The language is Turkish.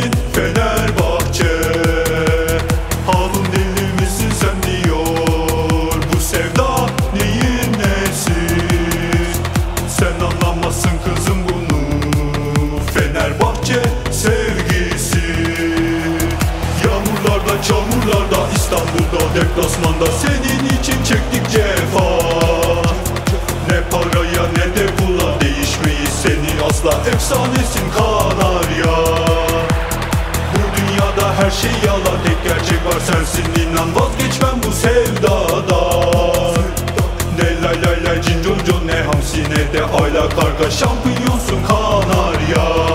misin Fenerbahçe? Harun deli misin sen diyor. Bu sevda neyin nesi? Sen anlamazsın kızım bunu, Fenerbahçe sevgisi. Yağmurlarda, çamurlarda, İstanbul'da, deplasmanda senin için çektik cefa. Ne paraya ne de pula değişmeyiz seni asla, efsanesin Kanarya. Bu dünyada her şey yalan, tek gerçek var sensin, inan vazgeçmem bu sevdadan. Ne lay lay lay cincon con, ne hamsi ne de ayla karga, şampiyonsun Kanarya.